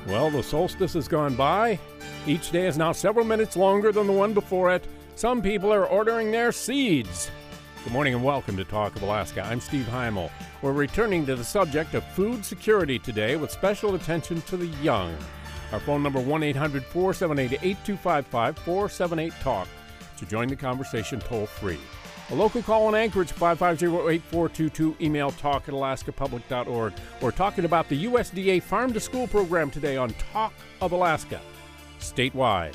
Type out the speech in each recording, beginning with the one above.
Well, the solstice has gone by. Each day is now several minutes longer than the one before it. Some people are ordering their seeds. Good morning and welcome to Talk of Alaska. I'm Steve Heimel. We're returning to the subject of food security today with special attention to the young. Our phone number 1-800-478-8255, 478-TALK, to join the conversation toll free. A local call in Anchorage, 550-8422, email talk@alaskapublic.org. We're talking about the USDA Farm to School program today on Talk of Alaska, statewide.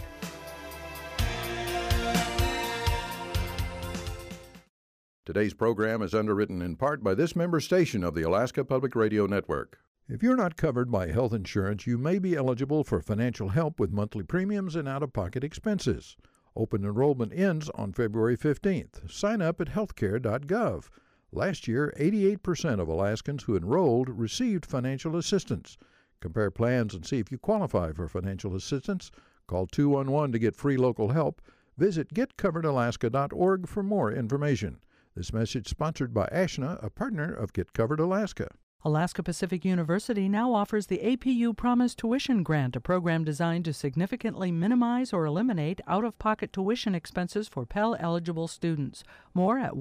Today's program is underwritten in part by this member station of the Alaska Public Radio Network. If you're not covered by health insurance, you may be eligible for financial help with monthly premiums and out-of-pocket expenses. Open enrollment ends on February 15th. Sign up at healthcare.gov. Last year, 88% of Alaskans who enrolled received financial assistance. Compare plans and see if you qualify for financial assistance. Call 211 to get free local help. Visit getcoveredalaska.org for more information. This message sponsored by ASHNA, a partner of Get Covered Alaska. Alaska Pacific University now offers the APU Promise Tuition Grant, a program designed to significantly minimize or eliminate out-of-pocket tuition expenses for Pell-eligible students. More at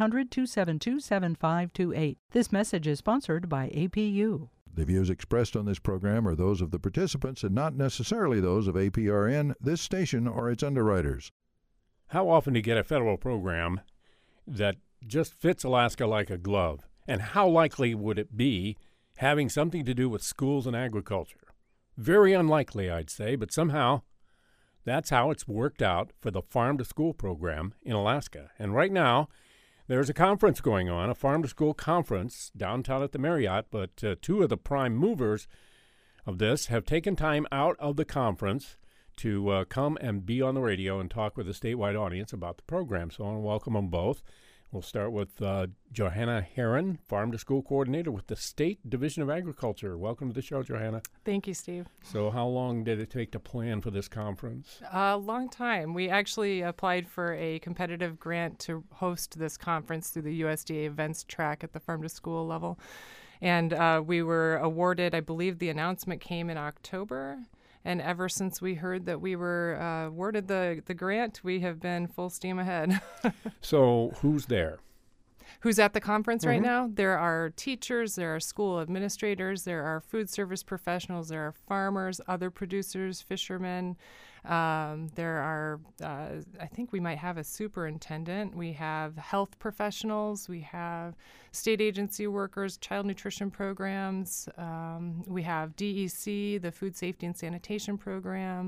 1-800-272-7528. This message is sponsored by APU. The views expressed on this program are those of the participants and not necessarily those of APRN, this station, or its underwriters. How often do you get a federal program that just fits Alaska like a glove? And how likely would it be having something to do with schools and agriculture? Very unlikely, I'd say, but somehow that's how it's worked out for the Farm to School program in Alaska. And right now, there's a conference going on, a Farm to School conference downtown at the Marriott, but two of the prime movers of this have taken time out of the conference to come and be on the radio and talk with a statewide audience about the program. So I want to welcome them both. We'll start with Johanna Heron, Farm to School Coordinator with the State Division of Agriculture. Welcome to the show, Johanna. Thank you, Steve. So how long did it take to plan for this conference? A long time. We actually applied for a competitive grant to host this conference through the USDA events track at the Farm to School level. And we were awarded, I believe the announcement came in October. And ever since we heard that we were awarded the grant, we have been full steam ahead. So who's there? Who's at the conference right now? There are teachers, there are school administrators, there are food service professionals, there are farmers, other producers, fishermen. There are, I think we might have a superintendent. We have health professionals. We have state agency workers, child nutrition programs. We have DEC, the Food Safety and Sanitation Program.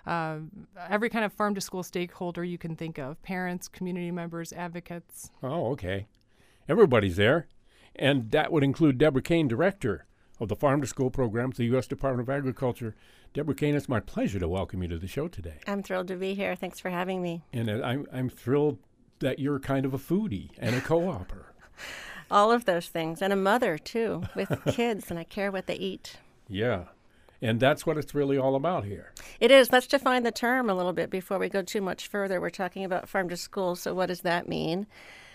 Every kind of farm to school stakeholder you can think of, parents, community members, advocates. Oh, okay. Everybody's there. And that would include Deborah Kane, Director of the Farm to School program at the U.S. Department of Agriculture. Deborah Kane, it's my pleasure to welcome you to the show today. I'm thrilled to be here. Thanks for having me. And I'm thrilled that you're kind of a foodie and a co-opper. All of those things. And a mother, too, with kids, and I care what they eat. Yeah. And that's what it's really all about here. It is. Let's define the term a little bit before we go too much further. We're talking about farm to school, so what does that mean?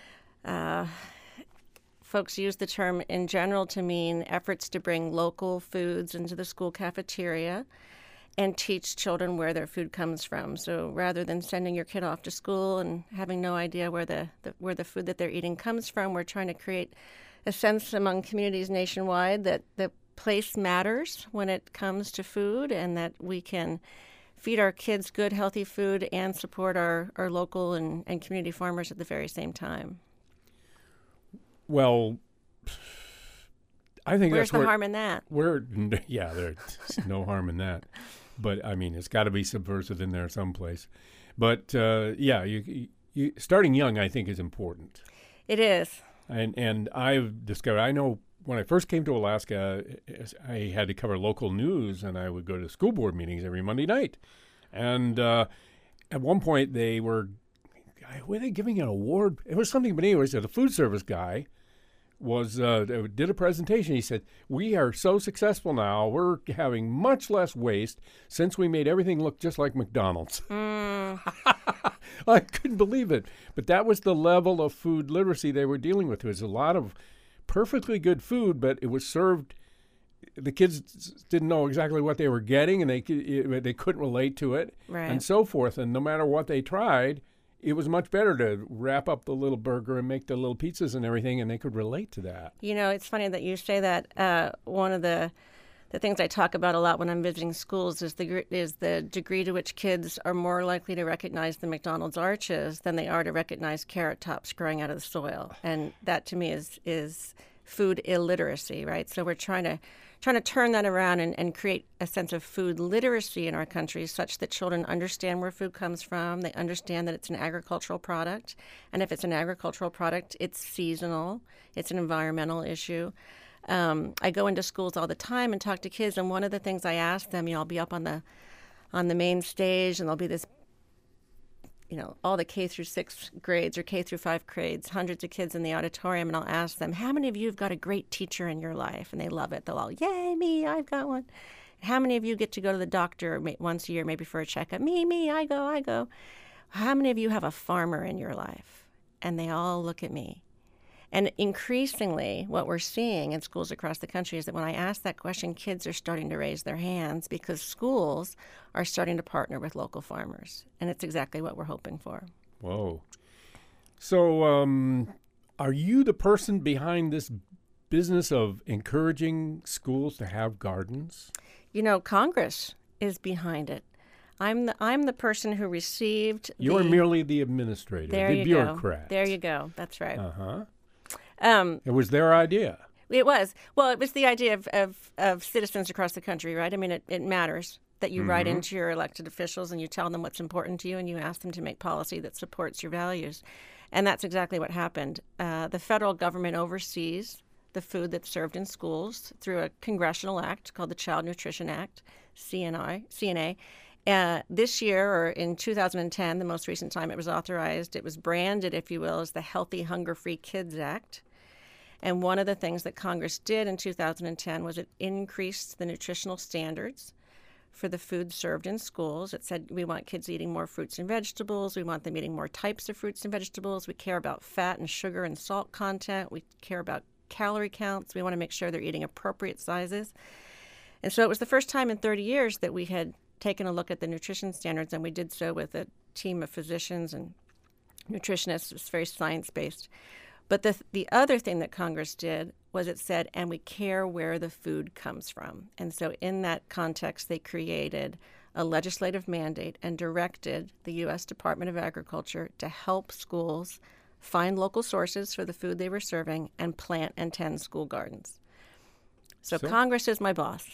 Folks use the term in general to mean efforts to bring local foods into the school cafeteria and teach children where their food comes from. So rather than sending your kid off to school and having no idea where the food that they're eating comes from, we're trying to create a sense among communities nationwide that the place matters when it comes to food, and that we can feed our kids good, healthy food and support our local and community farmers at the very same time. Well, I think Where's that's the harm in that? Yeah, there's no harm in that. But, I mean, it's got to be subversive in there someplace. But, yeah, you starting young, I think, is important. It is. And I've discovered, I know when I first came to Alaska, I had to cover local news, and I would go to school board meetings every Monday night. And at one point, were they giving an award? It was something, but anyways, the food service guy did a presentation. He said, we are so successful now, we're having much less waste since we made everything look just like McDonald's. I couldn't believe it. But that was the level of food literacy they were dealing with. It was a lot of perfectly good food, but it was served the kids didn't know exactly what they were getting, and they couldn't relate to it, Right. and so forth. And no matter what they tried, it was much better to wrap up the little burger and make the little pizzas and everything, and they could relate to that. You know, it's funny that you say that. One of the things I talk about a lot when I'm visiting schools is the degree to which kids are more likely to recognize the McDonald's arches than they are to recognize carrot tops growing out of the soil. And that to me is food illiteracy, right? So we're trying to turn that around and create a sense of food literacy in our country such that children understand where food comes from. They understand that it's an agricultural product. And if it's an agricultural product, it's seasonal. It's an environmental issue. I go into schools all the time and talk to kids, and one of the things I ask them, I'll be up on the main stage, and there'll be this, all the K through 6 grades or K through 5 grades, hundreds of kids in the auditorium, and I'll ask them, how many of you have got a great teacher in your life? And they love it. They'll all, yay, me, I've got one. How many of you get to go to the doctor once a year, maybe for a checkup? Me, I go. How many of you have a farmer in your life? And they all look at me. And increasingly, what we're seeing in schools across the country is that when I ask that question, kids are starting to raise their hands because schools are starting to partner with local farmers. And it's exactly what we're hoping for. Whoa. So are you the person behind this business of encouraging schools to have gardens? Congress is behind it. I'm the person who received You're merely the administrator, the bureaucrat. There you go. That's right. Uh-huh. It was their idea. It was. Well, it was the idea of citizens across the country, right? I mean, it matters that you write into your elected officials and you tell them what's important to you and you ask them to make policy that supports your values. And that's exactly what happened. The federal government oversees the food that's served in schools through a congressional act called the Child Nutrition Act, CNA. This year, or in 2010, the most recent time it was authorized, it was branded, if you will, as the Healthy Hunger-Free Kids Act. And one of the things that Congress did in 2010 was it increased the nutritional standards for the food served in schools. It said we want kids eating more fruits and vegetables. We want them eating more types of fruits and vegetables. We care about fat and sugar and salt content. We care about calorie counts. We want to make sure they're eating appropriate sizes. And so it was the first time in 30 years that we had taken a look at the nutrition standards, and we did so with a team of physicians and nutritionists. It was very science-based. But the other thing that Congress did was it said, and we care where the food comes from. And so in that context, they created a legislative mandate and directed the U.S. Department of Agriculture to help schools find local sources for the food they were serving and plant and tend school gardens. So Congress is my boss.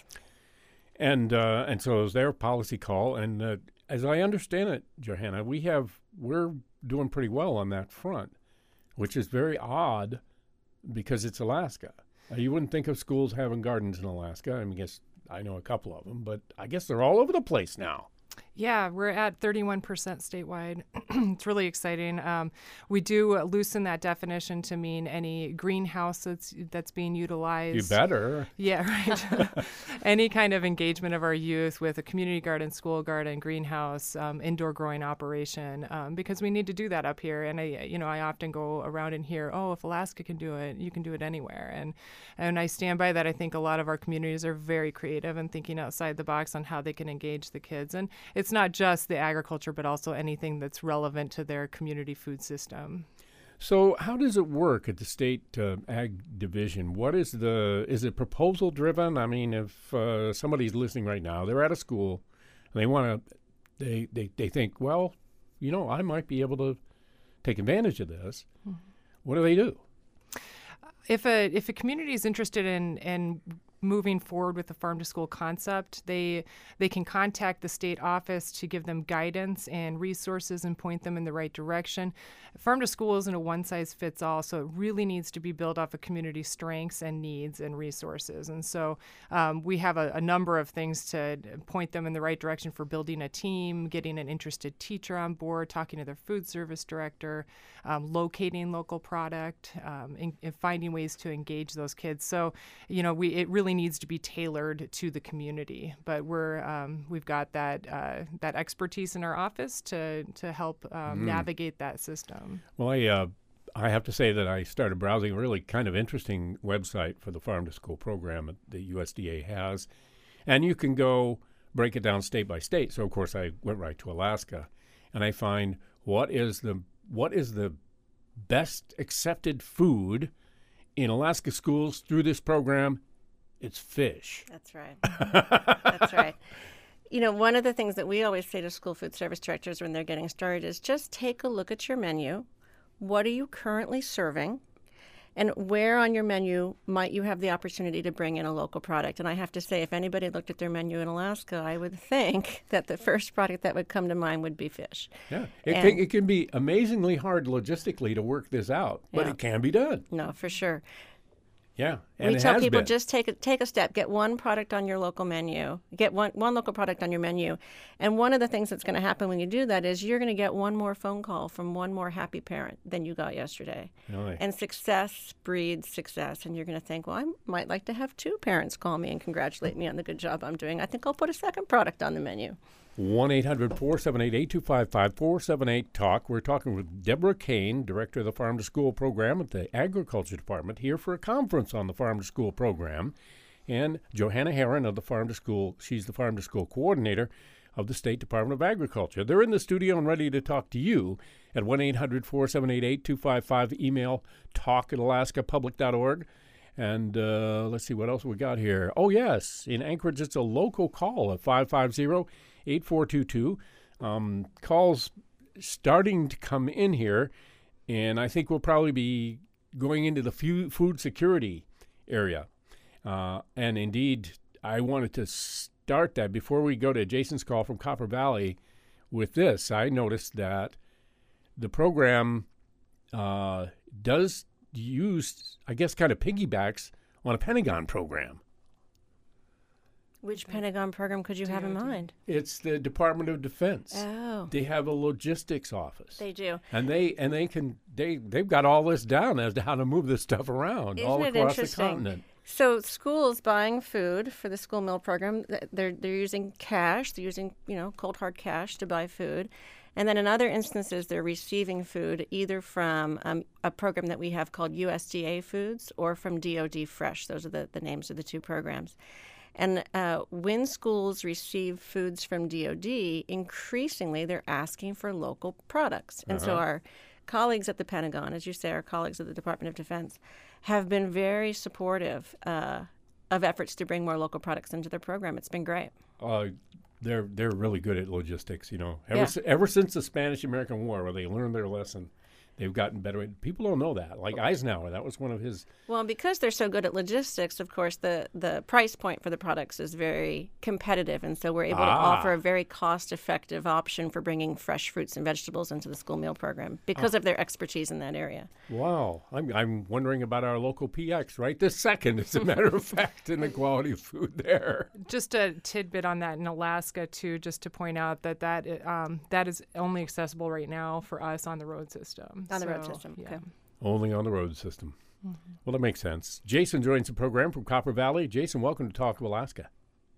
And so it was their policy call. And as I understand it, Johanna, we're doing pretty well on that front, which is very odd because it's Alaska. You wouldn't think of schools having gardens in Alaska. I mean, I know a couple of them, but I guess they're all over the place now. Yeah, we're at 31% statewide. It's really exciting. We do loosen that definition to mean any greenhouse that's being utilized. You better. Yeah, right. Any kind of engagement of our youth with a community garden, school garden, greenhouse, indoor growing operation, because we need to do that up here. And I often go around and hear, oh, if Alaska can do it, you can do it anywhere. And I stand by that. I think a lot of our communities are very creative and thinking outside the box on how they can engage the kids. And it's not just the agriculture, but also anything that's relevant to their community food system. So how does it work at the state ag division? Is it proposal driven? I mean, if somebody's listening right now, they're at a school and they think, well, I might be able to take advantage of this. Mm-hmm. What do they do? If a community is interested in moving forward with the farm to school concept, they can contact the state office to give them guidance and resources and point them in the right direction. Farm to school isn't a one size fits all, so it really needs to be built off of community strengths and needs and resources. And so we have a number of things to point them in the right direction for building a team, getting an interested teacher on board, talking to their food service director, locating local product, and finding ways to engage those kids. So, it really needs to be tailored to the community. But we've got that expertise in our office to help navigate that system. Well, I have to say that I started browsing a really kind of interesting website for the Farm to School program that the USDA has. And you can go break it down state by state. So, of course, I went right to Alaska. And I find what is the best accepted food in Alaska schools through this program? It's fish. That's right. That's right. You know, one of the things that we always say to school food service directors when they're getting started is just take a look at your menu. What are you currently serving? And where on your menu might you have the opportunity to bring in a local product? And I have to say, if anybody looked at their menu in Alaska, I would think that the first product that would come to mind would be fish. Yeah, it can be amazingly hard logistically to work this out, but it can be done. No, for sure. Yeah, and we tell people just take a step, get one product on your local menu, get one local product on your menu. And one of the things that's going to happen when you do that is you're going to get one more phone call from one more happy parent than you got yesterday. Really? And success breeds success. And you're going to think, well, I might like to have two parents call me and congratulate me on the good job I'm doing. I think I'll put a second product on the menu. 1-800-478-8255, 478-TALK. We're talking with Deborah Kane, Director of the Farm to School program at the Agriculture Department, here for a conference on the Farm to School program. And Johanna Herron of the Farm to School, she's the Farm to School coordinator of the State Department of Agriculture. They're in the studio and ready to talk to you at 1-800-478-8255. Email talk@alaskapublic.org. And let's see what else we got here. Oh, yes, in Anchorage, it's a local call at 550-8422. Calls starting to come in here, and I think we'll probably be going into the food security area. And indeed, I wanted to start that before we go to Jason's call from Copper Valley with this. I noticed that the program does use, I guess, kind of piggybacks on a Pentagon program. Which Pentagon program could you have in mind? It's the Department of Defense. Oh. They have a logistics office. They do. And they've got all this down as to how to move this stuff around all across the continent. So schools buying food for the school meal program, they're using cash. They're using, cold hard cash to buy food. And then in other instances, they're receiving food either from a program that we have called USDA Foods or from DOD Fresh. Those are the names of the two programs. And when schools receive foods from DOD, increasingly they're asking for local products. And so our colleagues at the Pentagon, as you say, our colleagues at the Department of Defense, have been very supportive of efforts to bring more local products into their program. It's been great. They're really good at logistics, Ever since the Spanish-American War, where they learned their lesson, they've gotten better. People don't know that. Like Eisenhower, that was one of his. Well, because they're so good at logistics, of course, the price point for the products is very competitive, and so we're able to offer a very cost-effective option for bringing fresh fruits and vegetables into the school meal program because of their expertise in that area. Wow. I'm wondering about our local PX right this second, as a matter of fact, and the quality of food there. Just a tidbit on that in Alaska, too, just to point out that is only accessible right now for us on the road system. On the road system, yeah. okay. Only on the road system. Mm-hmm. Well, that makes sense. Jason joins the program from Copper Valley. Jason, welcome to Talk of Alaska.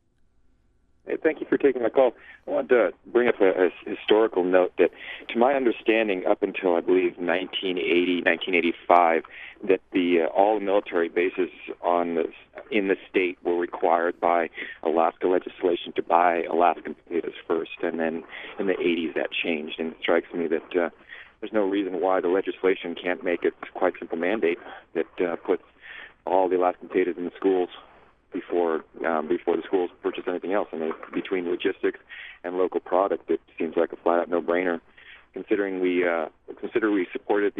Hey, thank you for taking my call. I wanted to bring up a historical note that, to my understanding, up until, I believe, 1980, 1985, that all military bases in the state were required by Alaska legislation to buy Alaskan potatoes first, and then in the 80s that changed, and it strikes me that there's no reason why the legislation can't make it quite simple mandate that puts all the Alaskan potatoes in the schools before the schools purchase anything else. And between logistics and local product, it seems like a flat-out no-brainer. Considering we supported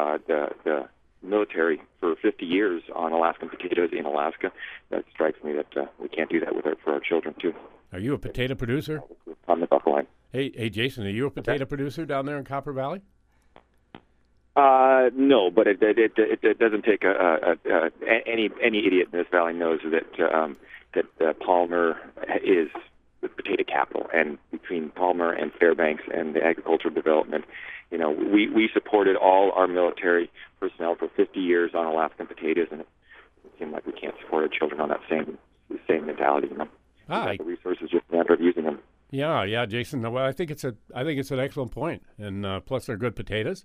the military for 50 years on Alaskan potatoes in Alaska, that strikes me that we can't do that for our children too. Are you a potato producer? On the buckle line. Hey, Jason, are you a potato producer down there in Copper Valley? No, but it doesn't take any idiot in this valley knows that Palmer is the potato capital, and between Palmer and Fairbanks and the agricultural development, we supported all our military personnel for 50 years on Alaskan potatoes, and it seemed like we can't support our children on that same mentality. We got the resources, just a matter of using them. Yeah, Jason. Well, I think it's an excellent point, and plus they're good potatoes.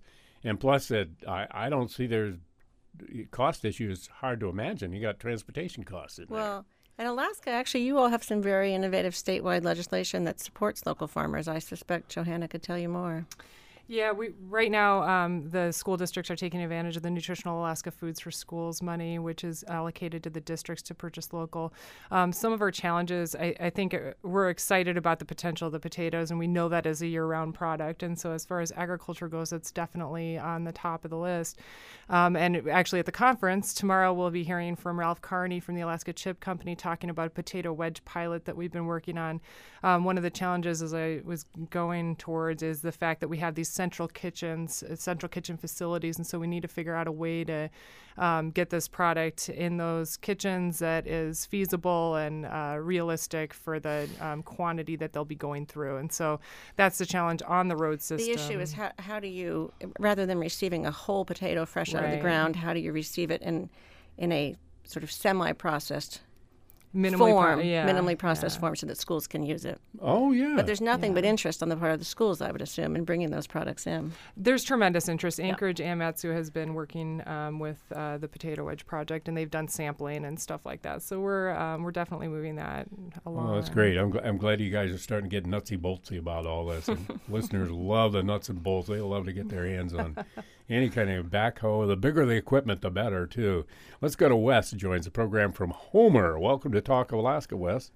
And plus, I don't see there's cost issue is hard to imagine. You got transportation costs in there. Well, in Alaska, actually, you all have some very innovative statewide legislation that supports local farmers. I suspect Johanna could tell you more. Yeah, right now the school districts are taking advantage of the Nutritional Alaska Foods for Schools money, which is allocated to the districts to purchase local. Some of our challenges, I think we're excited about the potential of the potatoes, and we know that is a year-round product. And so as far as agriculture goes, it's definitely on the top of the list. And actually at the conference, tomorrow we'll be hearing from Ralph Carney from the Alaska Chip Company talking about a potato wedge pilot that we've been working on. One of the challenges, as I was going towards, is the fact that we have these central kitchen facilities, and so we need to figure out a way to get this product in those kitchens that is feasible and realistic for the quantity that they'll be going through. And so that's the challenge on the road system. The issue is how do you, rather than receiving a whole potato fresh out of the ground, how do you receive it in a sort of semi-processed minimally processed form so that schools can use it. Oh, yeah. But there's nothing but interest on the part of the schools, I would assume, in bringing those products in. There's tremendous interest. Anchorage Amatsu has been working with the Potato Wedge Project, and they've done sampling and stuff like that. So we're definitely moving that along. Oh, that's great. I'm glad you guys are starting to get nutsy-boltsy about all this. And listeners love the nuts and bolts. They love to get their hands on any kind of backhoe. The bigger the equipment, the better, too. Let's go to Wes, who joins the program from Homer. Welcome to Talk of Alaska, Wes.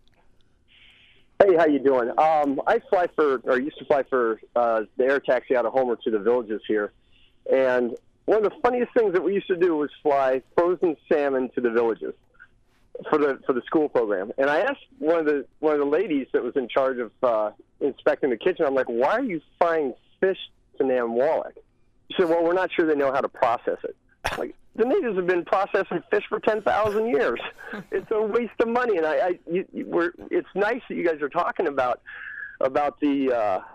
Hey, how you doing? I used to fly for the air taxi out of Homer to the villages here. And one of the funniest things that we used to do was fly frozen salmon to the villages for the school program. And I asked one of the ladies that was in charge of inspecting the kitchen, I'm like, why are you frying fish to Nanwalek? She said, well, we're not sure they know how to process it. Like, the natives have been processing fish for 10,000 years. It's a waste of money, and it's nice that you guys are talking about getting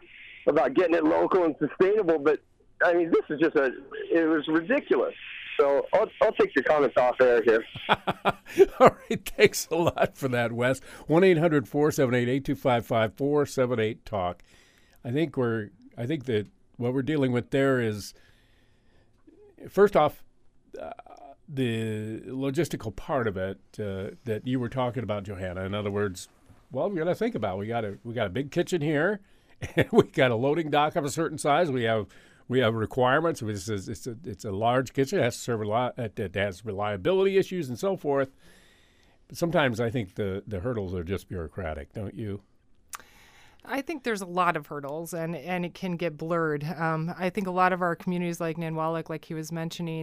it local and sustainable. But I mean, this is it was ridiculous. So I'll take your comments off air here. All right, thanks a lot for that, Wes. 1-800-478-8255, 478-TALK. I think that what we're dealing with there is, first off, the logistical part of it that you were talking about, Johanna. In other words, well, we got to think about it. We got a big kitchen here, and we got a loading dock of a certain size. We have requirements. It's a large kitchen. It has to serve it has reliability issues and so forth. But sometimes I think the hurdles are just bureaucratic, don't you? I think there's a lot of hurdles, and it can get blurred. I think a lot of our communities, like Nanwalek, like he was mentioning,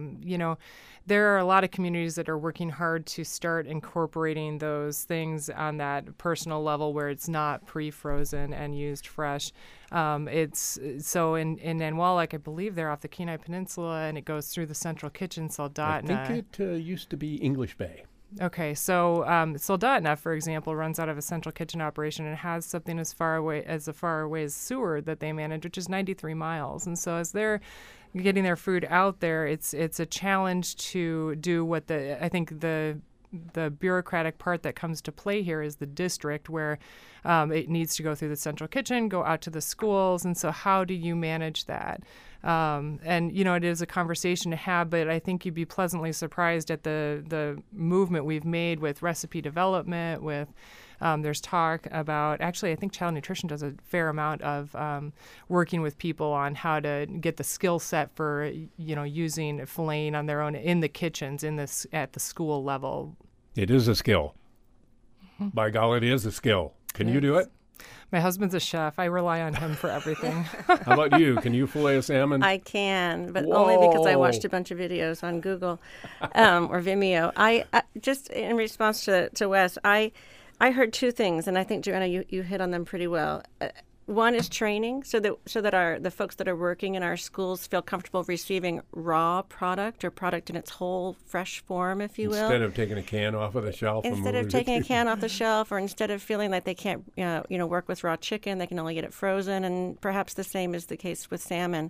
there are a lot of communities that are working hard to start incorporating those things on that personal level where it's not pre-frozen and used fresh. It's so in Nanwalek, I believe they're off the Kenai Peninsula, and it goes through the central kitchen, Soldotna. I think it used to be English Bay. Okay, so Soldotna, for example, runs out of a central kitchen operation and has something as far away as Seward that they manage, which is 93 miles. And so as they're getting their food out there, it's a challenge to do what I think the bureaucratic part that comes to play here is the district, where it needs to go through the central kitchen, go out to the schools. And so how do you manage that? And, it is a conversation to have, but I think you'd be pleasantly surprised at the movement we've made with recipe development, there's talk about, actually, I think Child Nutrition does a fair amount of working with people on how to get the skill set for, using filleting on their own in the kitchens, at the school level. It is a skill. Mm-hmm. By golly, it is a skill. Can you do it? My husband's a chef. I rely on him for everything. How about you? Can you fillet a salmon? I can, but only because I watched a bunch of videos on Google or Vimeo. I just in response to Wes, I heard two things, and I think, Joanna, you hit on them pretty well. One is training, so that the folks that are working in our schools feel comfortable receiving raw product or product in its whole fresh form, if you will. Instead of taking a can off of the shelf. Instead of taking a can off the shelf, or instead of feeling like they can't, work with raw chicken, they can only get it frozen. And perhaps the same is the case with salmon.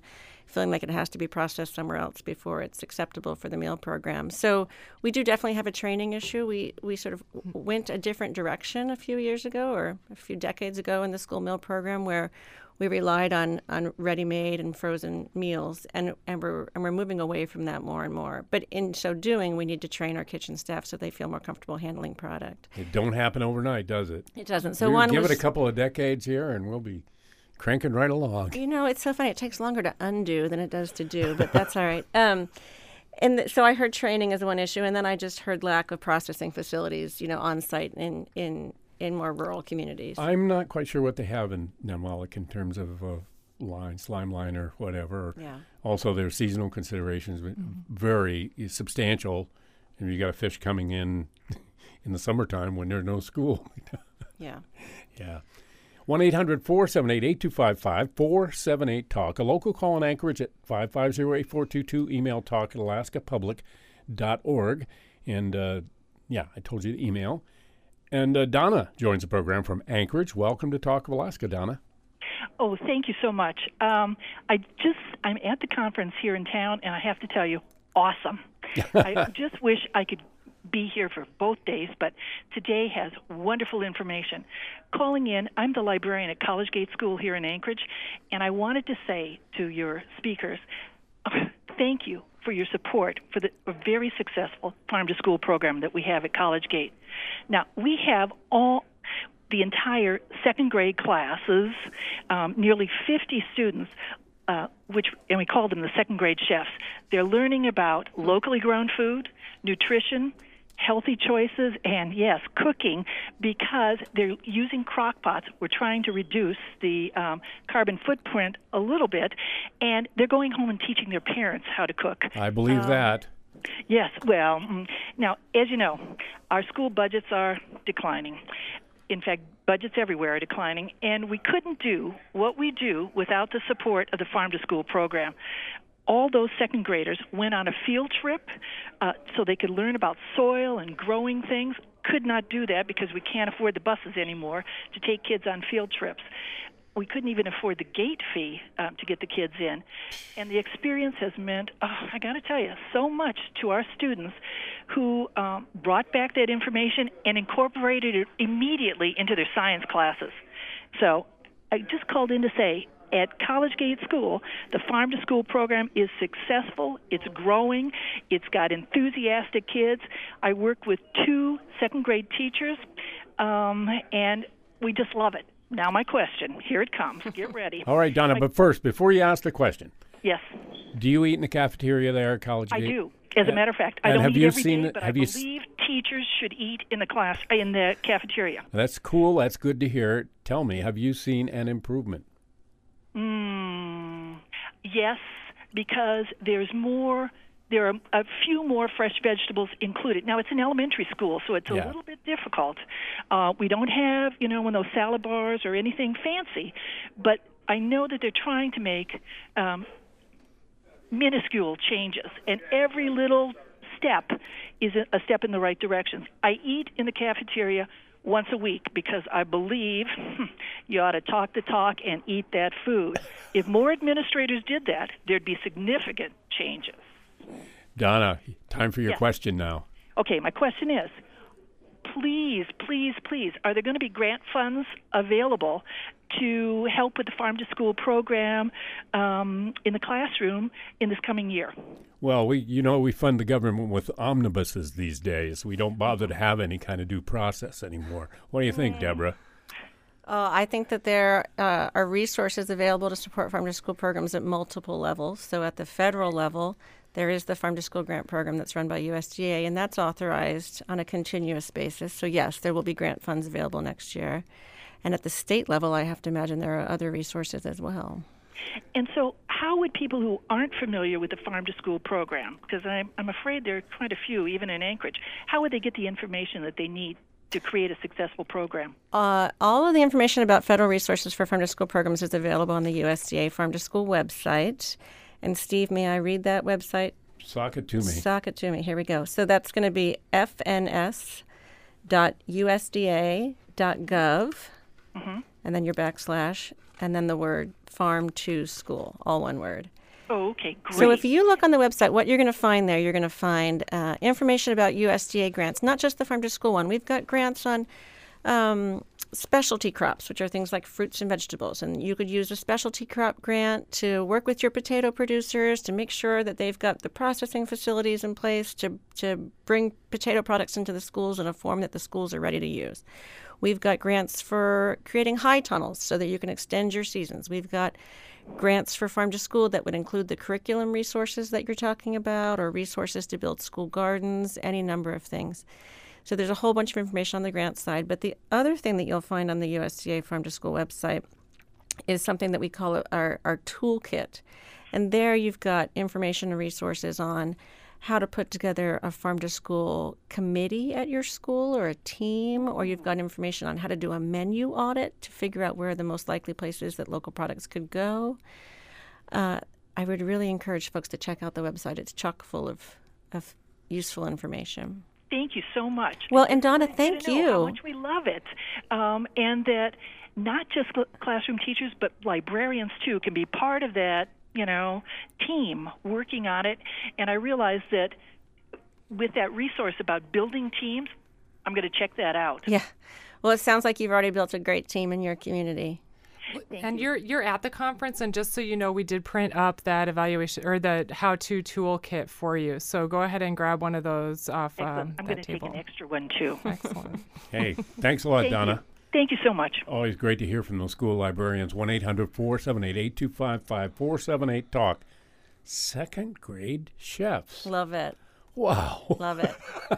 feeling like it has to be processed somewhere else before it's acceptable for the meal program. So we do definitely have a training issue. We sort of went a different direction a few years ago or a few decades ago in the school meal program where we relied on ready-made and frozen meals, and we're moving away from that more and more. But in so doing, we need to train our kitchen staff so they feel more comfortable handling product. It don't happen overnight, does it? It doesn't. So give it a couple of decades here, and we'll be cranking right along. You know, it's so funny. It takes longer to undo than it does to do, but that's all right. So I heard training as one issue, and then I just heard lack of processing facilities, on site in more rural communities. I'm not quite sure what they have in Nunwalek in terms of slime line or whatever. Yeah. Also, there's seasonal considerations, very substantial. And you got a fish coming in the summertime when there's no school. Yeah. Yeah. 1-800-478-8255, 478-TALK. A local call in Anchorage at 550-8422. Email talk@alaskapublic.org. And, I told you the email. And Donna joins the program from Anchorage. Welcome to Talk of Alaska, Donna. Oh, thank you so much. I'm at the conference here in town, and I have to tell you, awesome. I just wish I could be here for both days, but today has wonderful information. Calling in, I'm the librarian at College Gate School here in Anchorage, and I wanted to say to your speakers, thank you for your support for the very successful farm-to-school program that we have at College Gate. Now, we have the entire second grade classes, nearly 50 students, and we call them the second grade chefs. They're learning about locally grown food, nutrition, healthy choices, and yes, cooking, because they're using crock pots. We're trying to reduce the carbon footprint a little bit, and they're going home and teaching their parents how to cook. I believe that. Yes, well, now, as you know, our school budgets are declining. In fact, budgets everywhere are declining, and we couldn't do what we do without the support of the Farm to School program. All those second graders went on a field trip so they could learn about soil and growing things. Could not do that because we can't afford the buses anymore to take kids on field trips. We couldn't even afford the gate fee to get the kids in. And the experience has meant, I got to tell you, so much to our students who brought back that information and incorporated it immediately into their science classes. So I just called in to say, at College Gate School, the Farm to School program is successful. It's growing. It's got enthusiastic kids. I work with 2 second grade teachers, and we just love it. Now my question, here it comes. Get ready. All right, Donna, but first, before you ask the question. Yes. Do you eat in the cafeteria there at College Gate? I do. As a matter of fact, I don't eat every day, but I believe teachers should eat in the cafeteria. That's cool. That's good to hear. Tell me, have you seen an improvement? Yes, because there are a few more fresh vegetables included. Now, it's an elementary school, so it's a little bit difficult. We don't have, one of those salad bars or anything fancy, but I know that they're trying to make minuscule changes, and every little step is a step in the right direction. I eat in the cafeteria once a week because I believe you ought to talk the talk and eat that food. If more administrators did that, there'd be significant changes. Donna, time for your question now. Okay, my question is, please, are there going to be grant funds available to help with the Farm to School program in the classroom in this coming year? Well, we fund the government with omnibuses these days. We don't bother to have any kind of due process anymore. What do you think, Deborah? I think that there are resources available to support Farm to School programs at multiple levels. So at the federal level, there is the Farm to School grant program that's run by USDA, and that's authorized on a continuous basis. So yes, there will be grant funds available next year. And at the state level, I have to imagine there are other resources as well. And so how would people who aren't familiar with the Farm to School program, because I'm afraid there are quite a few, even in Anchorage, how would they get the information that they need to create a successful program? All of the information about federal resources for Farm to School programs is available on the USDA Farm to School website. And Steve, may I read that website? Sock it to me. Sock it to me. Here we go. So that's going to be fns.usda.gov, and then your / and then the word farm to school, all one word. Oh, okay, great. So if you look on the website, what you're going to find there, you're going to find information about USDA grants, not just the Farm to School one. We've got grants on specialty crops, which are things like fruits and vegetables. And you could use a specialty crop grant to work with your potato producers to make sure that they've got the processing facilities in place to bring potato products into the schools in a form that the schools are ready to use. We've got grants for creating high tunnels so that you can extend your seasons. We've got grants for Farm to School that would include the curriculum resources that you're talking about, or resources to build school gardens, any number of things. So there's a whole bunch of information on the grant side. But the other thing that you'll find on the USDA Farm to School website is something that we call our toolkit. And there you've got information and resources on how to put together a Farm to School committee at your school or a team, or you've got information on how to do a menu audit to figure out where are the most likely places that local products could go. I would really encourage folks to check out the website. It's chock full of useful information. Thank you so much. Well, and Donna, thank you. How much we love it, and that not just classroom teachers, but librarians too can be part of that, team working on it. And I realized that with that resource about building teams, I'm going to check that out. Yeah. Well, it sounds like you've already built a great team in your community. And you're at the conference, and just so you know, we did print up that evaluation or the how-to toolkit for you. So go ahead and grab one of those off I'm that going to table. take an extra one too. Excellent. Hey, thanks a lot, Donna. Thank you so much. Always great to hear from those school librarians. 1-800-478-8255-478-TALK. Second grade chefs. Love it. Wow. Love it.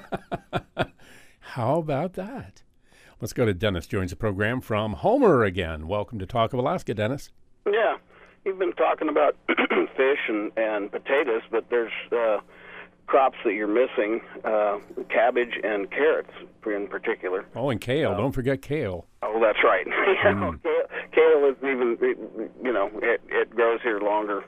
How about that? Let's go to Dennis, joins the program from Homer again. Welcome to Talk of Alaska, Dennis. Yeah, you've been talking about fish and potatoes, but there's crops that you're missing, cabbage and carrots in particular. Oh, and kale. Don't forget kale. Oh, that's right. Kale is even, it grows here longer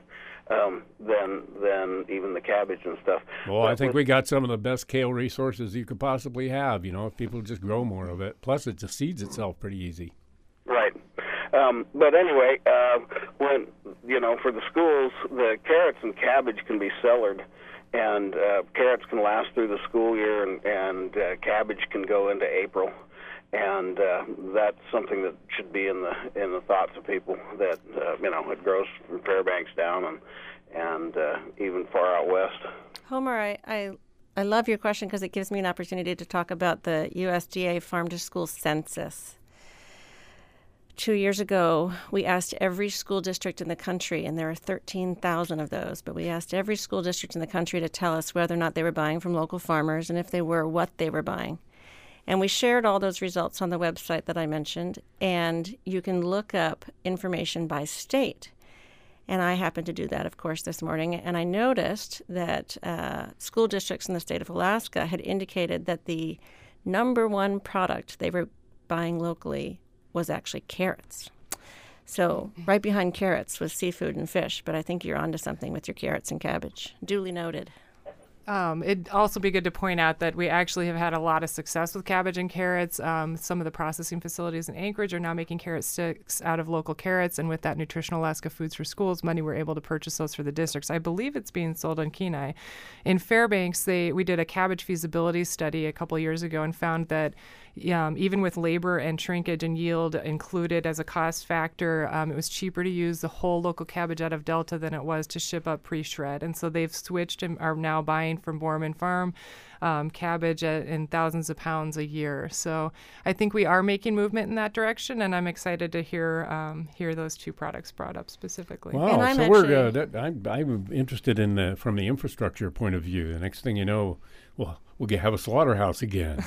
than even the cabbage and stuff. Well, I think we got some of the best kale resources you could possibly have, if people just grow more of it. Plus, it just seeds itself pretty easy. Right. But anyway, when, for the schools, the carrots and cabbage can be cellared, and carrots can last through the school year, and cabbage can go into April. And that's something that should be in the thoughts of people, that it grows from Fairbanks down and even far out west. Homer, I love your question because it gives me an opportunity to talk about the USDA Farm to School census. 2 years ago, we asked every school district in the country, and there are 13,000 of those, but we asked every school district in the country to tell us whether or not they were buying from local farmers, and if they were, what they were buying. And we shared all those results on the website that I mentioned, and you can look up information by state. And I happened to do that, of course, this morning, and I noticed that school districts in the state of Alaska had indicated that the number one product they were buying locally was actually carrots. So right behind carrots was seafood and fish, but I think you're onto something with your carrots and cabbage. Duly noted. It'd also be good to point out that we actually have had a lot of success with cabbage and carrots. Some of the processing facilities in Anchorage are now making carrot sticks out of local carrots, and with that Nutritional Alaska Foods for Schools money, we're able to purchase those for the districts. I believe it's being sold on Kenai. In Fairbanks, we did a cabbage feasibility study a couple years ago and found that even with labor and shrinkage and yield included as a cost factor, it was cheaper to use the whole local cabbage out of Delta than it was to ship up pre-shred. And so they've switched and are now buying from Borman Farm cabbage in thousands of pounds a year. So I think we are making movement in that direction, and I'm excited to hear those two products brought up specifically. Wow, and I'm interested in from the infrastructure point of view. The next thing you know, we'll have a slaughterhouse again.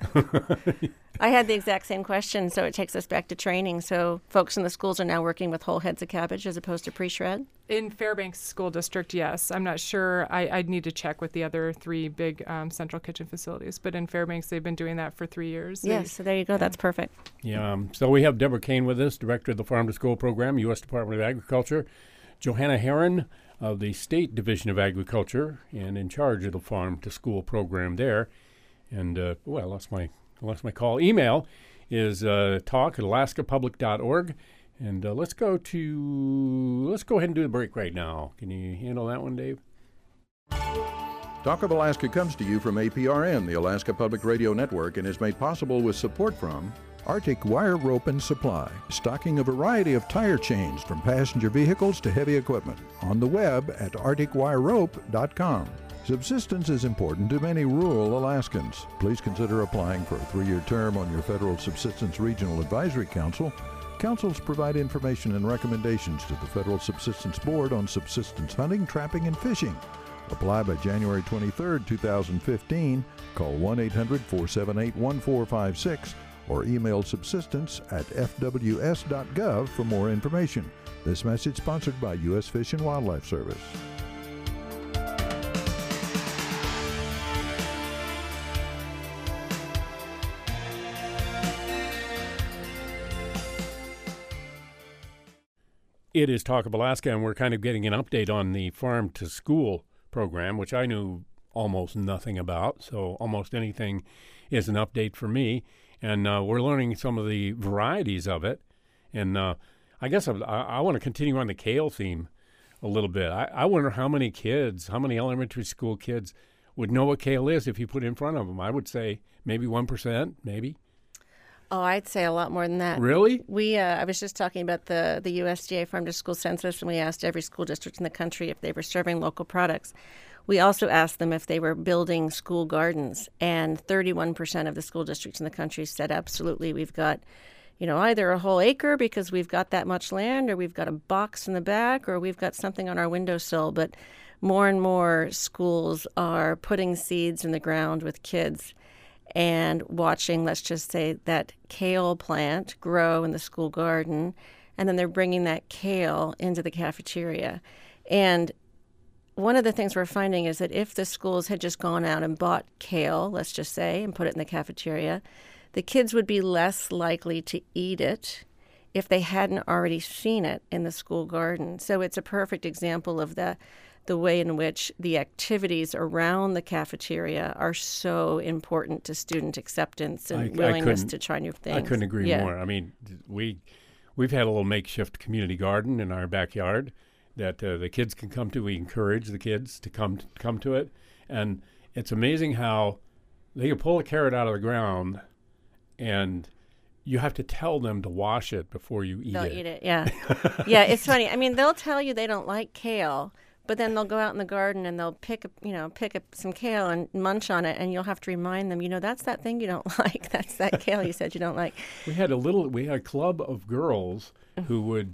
I had the exact same question, so it takes us back to training. So folks in the schools are now working with whole heads of cabbage as opposed to pre-shred? In Fairbanks School District, yes. I'm not sure. I'd need to check with the other three big central kitchen facilities. But in Fairbanks, they've been doing that for 3 years. Yes, so there you go. That's perfect. Yeah. So we have Deborah Kane with us, Director of the Farm to School Program, U.S. Department of Agriculture. Johanna Heron of the State Division of Agriculture and in charge of the Farm to School Program there. And, I lost my call. Email is talk@alaskapublic.org. And let's go ahead and do the break right now. Can you handle that one, Dave? Talk of Alaska comes to you from APRN, the Alaska Public Radio Network, and is made possible with support from Arctic Wire Rope and Supply, stocking a variety of tire chains from passenger vehicles to heavy equipment. On the web at arcticwirerope.com. Subsistence is important to many rural Alaskans. Please consider applying for a 3-year term on your Federal Subsistence Regional Advisory Council. Councils provide information and recommendations to the Federal Subsistence Board on subsistence hunting, trapping, and fishing. Apply by January 23, 2015. Call 1-800-478-1456 or email subsistence@fws.gov for more information. This message sponsored by U.S. Fish and Wildlife Service. It is Talk of Alaska, and we're kind of getting an update on the Farm to School program, which I knew almost nothing about. So almost anything is an update for me. And we're learning some of the varieties of it. And I guess I want to continue on the kale theme a little bit. I wonder how many elementary school kids would know what kale is if you put it in front of them. I would say maybe 1%, maybe. Oh, I'd say a lot more than that. Really? I was just talking about the USDA Farm to School Census, and we asked every school district in the country if they were serving local products. We also asked them if they were building school gardens, and 31% of the school districts in the country said absolutely. We've got, either a whole acre because we've got that much land, or we've got a box in the back, or we've got something on our windowsill. But more and more schools are putting seeds in the ground with kids and watching, let's just say, that kale plant grow in the school garden, and then they're bringing that kale into the cafeteria. And one of the things we're finding is that if the schools had just gone out and bought kale, let's just say, and put it in the cafeteria, the kids would be less likely to eat it if they hadn't already seen it in the school garden. So it's a perfect example of the way in which the activities around the cafeteria are so important to student acceptance and willingness to try new things. I couldn't agree more. I mean, we've had a little makeshift community garden in our backyard that the kids can come to. We encourage the kids to come to it. And it's amazing how they can pull a carrot out of the ground, and you have to tell them to wash it before you eat it. They'll eat it, yeah. Yeah, it's funny. I mean, they'll tell you they don't like kale, but then they'll go out in the garden and they'll pick up some kale and munch on it, and you'll have to remind them, that's that thing you don't like. That's that kale you said you don't like. We had a club of girls who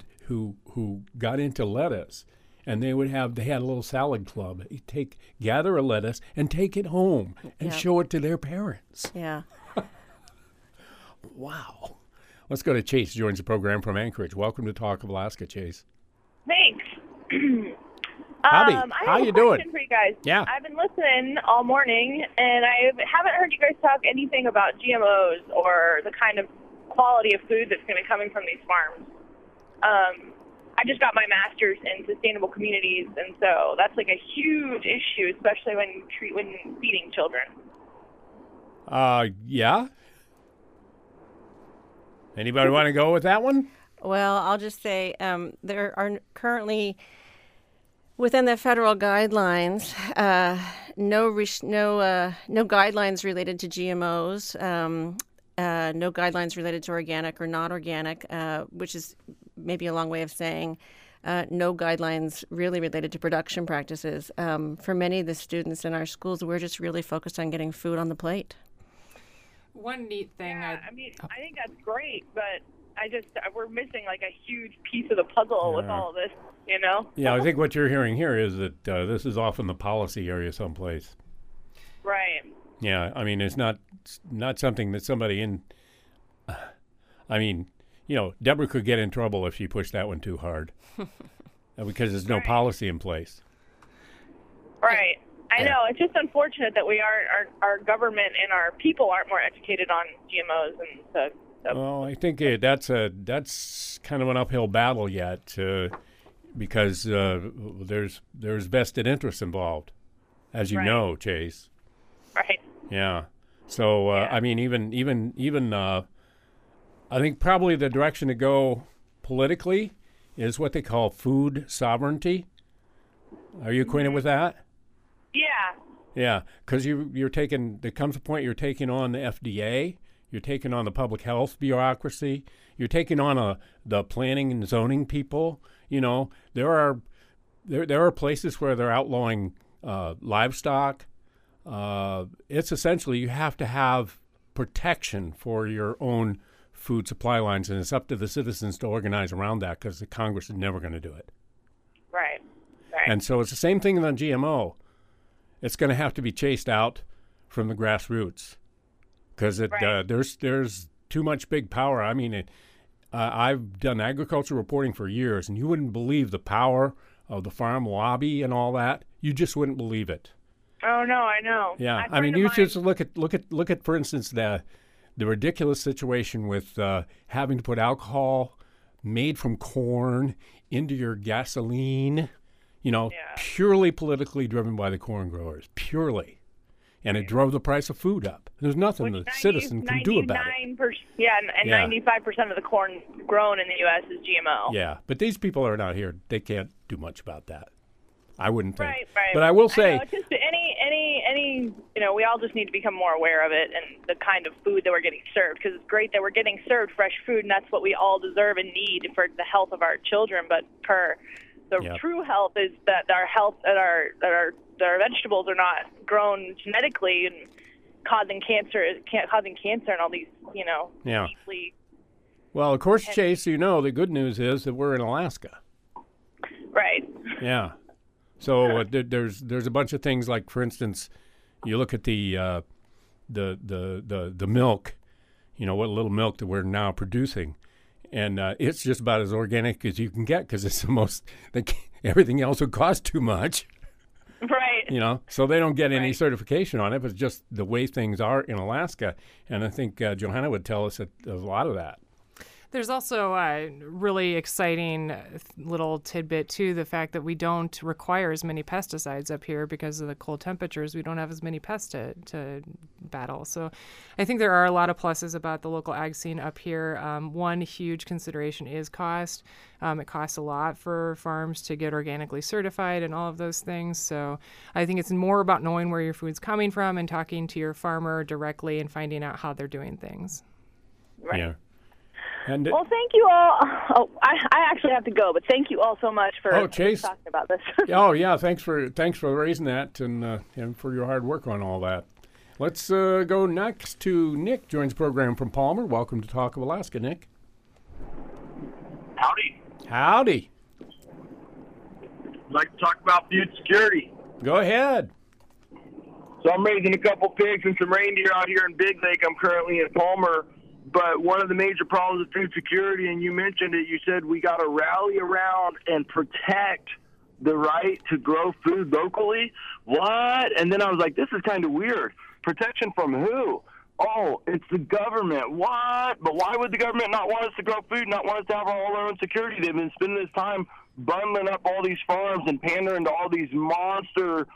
got into lettuce, and they had a little salad club. Gather a lettuce and take it home and show it to their parents. Yeah. Wow. Let's go to Chase, joins the program from Anchorage. Welcome to Talk of Alaska, Chase. Thanks. Howdy. How you doing? I have a question for you guys. Yeah. I've been listening all morning, and I haven't heard you guys talk anything about GMOs or the kind of quality of food that's going to be coming from these farms. I just got my master's in sustainable communities, and so that's like a huge issue, especially when feeding children. Yeah. Anybody want to go with that one? Well, I'll just say there are currently, within the federal guidelines, no guidelines related to GMOs, no guidelines related to organic or not organic, which is maybe a long way of saying no guidelines really related to production practices. For many of the students in our schools, we're just really focused on getting food on the plate. One neat thing. I think that's great, but we're missing like a huge piece of the puzzle with all of this, Yeah, I think what you're hearing here is that this is off in the policy area someplace. Right. Yeah, I mean, it's not something that somebody in. I mean, Deborah could get in trouble if she pushed that one too hard, because there's no policy in place. Right. I know. It's just unfortunate that our government and our people aren't more educated on GMOs and stuff. Well, I think that's kind of an uphill battle yet, because there's vested interests involved, as you know, Chase. Right. Yeah. So I mean, even I think probably the direction to go politically is what they call food sovereignty. Are you acquainted with that? Yeah. Yeah, because you're taking, there comes a point you're taking on the FDA, you're taking on the public health bureaucracy, you're taking on the planning and zoning people. You know, there are places where they're outlawing livestock. It's essentially you have to have protection for your own food supply lines, and it's up to the citizens to organize around that because the Congress is never going to do it. Right. And so it's the same thing on GMO. It's going to have to be chased out from the grassroots because there's too much big power. I mean, I've done agriculture reporting for years, and you wouldn't believe the power of the farm lobby and all that. You just wouldn't believe it. Oh no, I know. Yeah, I mean, you just look at for instance the ridiculous situation with having to put alcohol made from corn into your gasoline. You know, purely politically driven by the corn growers, purely. And it drove the price of food up. There's nothing the citizen can do about it. 95% of the corn grown in the U.S. is GMO. Yeah, but these people are not here. They can't do much about that. I wouldn't think. Right. But I will say, it's just any, we all just need to become more aware of it and the kind of food that we're getting served, because it's great that we're getting served fresh food, and that's what we all deserve and need for the health of our children. But true health is that our vegetables are not grown genetically and causing cancer and all these, deeply. Well, of course, Chase, the good news is that we're in Alaska. Right. Yeah. So there's a bunch of things like, for instance, you look at the milk, what little milk that we're now producing. And it's just about as organic as you can get because it's everything else would cost too much. Right. So they don't get any certification on it, but it's just the way things are in Alaska. And I think Johanna would tell us a lot of that. There's also a really exciting little tidbit, too, the fact that we don't require as many pesticides up here because of the cold temperatures. We don't have as many pests to battle. So I think there are a lot of pluses about the local ag scene up here. One huge consideration is cost. It costs a lot for farms to get organically certified and all of those things. So I think it's more about knowing where your food's coming from and talking to your farmer directly and finding out how they're doing things. Right. Yeah. Well, thank you all. Oh, I actually have to go, but thank you all so much for Chase, talking about this. Oh, yeah, thanks for raising that and for your hard work on all that. Let's go next to Nick, joins the program from Palmer. Welcome to Talk of Alaska, Nick. Howdy. I'd like to talk about food security. Go ahead. So I'm raising a couple pigs and some reindeer out here in Big Lake. I'm currently in Palmer. But one of the major problems with food security, and you mentioned it, you said we got to rally around and protect the right to grow food locally. What? And then I was like, this is kind of weird. Protection from who? Oh, it's the government. What? But why would the government not want us to grow food, not want us to have all our own security? They've been spending this time bundling up all these farms and pandering to all these monstrosities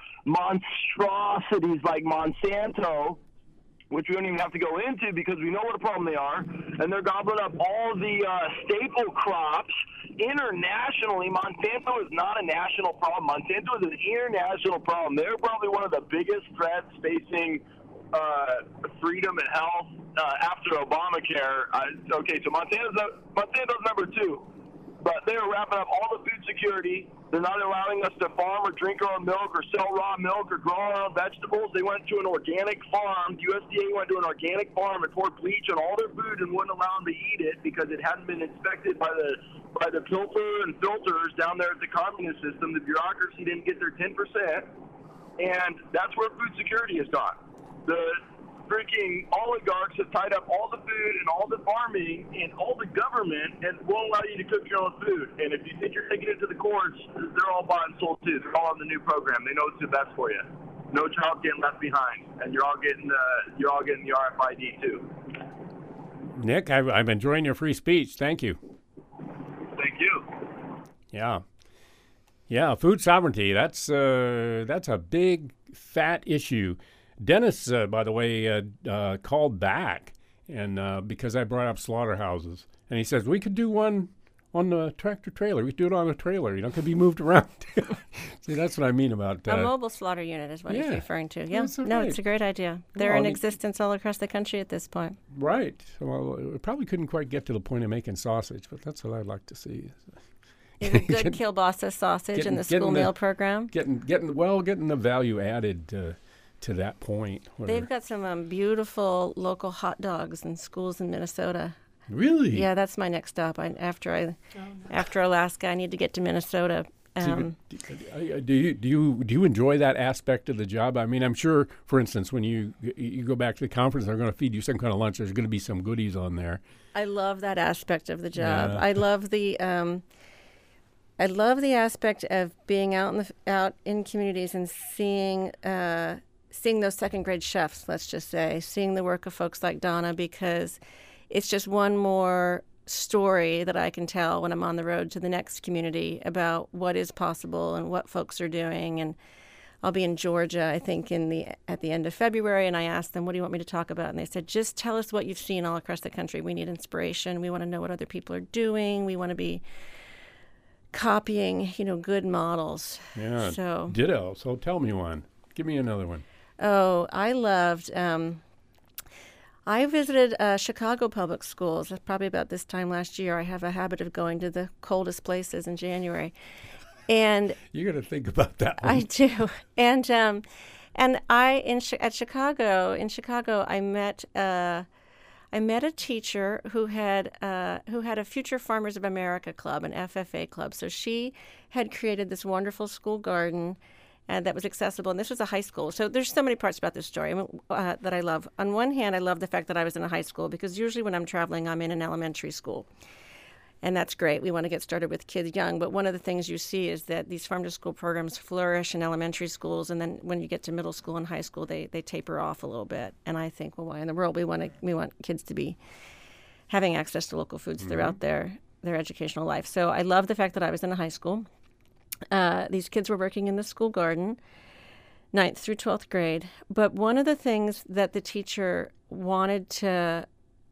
like Monsanto, which we don't even have to go into because we know what a problem they are, and they're gobbling up all the staple crops internationally. Monsanto is not a national problem. Monsanto is an international problem. They're probably one of the biggest threats facing freedom and health after Obamacare. Okay, so Monsanto's number 2, but they're wrapping up all the food security. They're not allowing us to farm or drink our own milk or sell raw milk or grow our own vegetables. They went to an organic farm. USDA went to an organic farm and poured bleach on all their food and wouldn't allow them to eat it because it hadn't been inspected by the pilfer and filters down there at the communist system. The bureaucracy didn't get their 10%, and that's where food security has gone. The freaking oligarchs have tied up all the food and all the farming and all the government and won't allow you to cook your own food. And if you think you're taking it to the courts, they're all bought and sold too. They're all on the new program. They know it's the best for you. No child getting left behind, and you're all getting the RFID too. Nick, I'm enjoying your free speech. Thank you. Thank you. Yeah, food sovereignty. That's a big fat issue. Dennis, by the way, called back and because I brought up slaughterhouses, and he says we could do one on the tractor trailer. We do it on a trailer. It can be moved around. See, that's what I mean about a mobile slaughter unit is what he's referring to. Yeah, That's no, right. it's a great idea. They're in existence all across the country at this point. Right. Well, we probably couldn't quite get to the point of making sausage, but that's what I'd like to see. You have a good kielbasa sausage in the school meal program. Getting the value added to that point. They've got some beautiful local hot dogs in schools in Minnesota. Really? Yeah, that's my next stop. After Alaska, I need to get to Minnesota. Do you enjoy that aspect of the job? I mean, I'm sure, for instance, when you go back to the conference, they're going to feed you some kind of lunch. There's going to be some goodies on there. I love that aspect of the job. Yeah. I love the aspect of being out in communities and seeing those second grade chefs. Let's just say seeing the work of folks like Donna, because it's just one more story that I can tell when I'm on the road to the next community about what is possible and what folks are doing. And I'll be in Georgia, I think, at the end of February, and I asked them, what do you want me to talk about? And they said, just tell us what you've seen all across the country. We need inspiration. We want to know what other people are doing. We want to be copying, good models. Yeah, so ditto. So tell me one. Give me another one. Oh, I loved... I visited Chicago public schools. That's probably about this time last year. I have a habit of going to the coldest places in January, and you got to think about that one. I do. And at Chicago, I met a teacher who had a Future Farmers of America club, an FFA club. So she had created this wonderful school garden. That was accessible, and this was a high school. So there's so many parts about this story that I love. On one hand, I love the fact that I was in a high school, because usually when I'm traveling, I'm in an elementary school, and that's great. We want to get started with kids young, but one of the things you see is that these farm-to-school programs flourish in elementary schools, and then when you get to middle school and high school, they taper off a little bit. And I think, well, why in the world we want kids to be having access to local foods throughout their educational life. So I love the fact that I was in a high school. These kids were working in the school garden, 9th through 12th grade. But one of the things that the teacher wanted to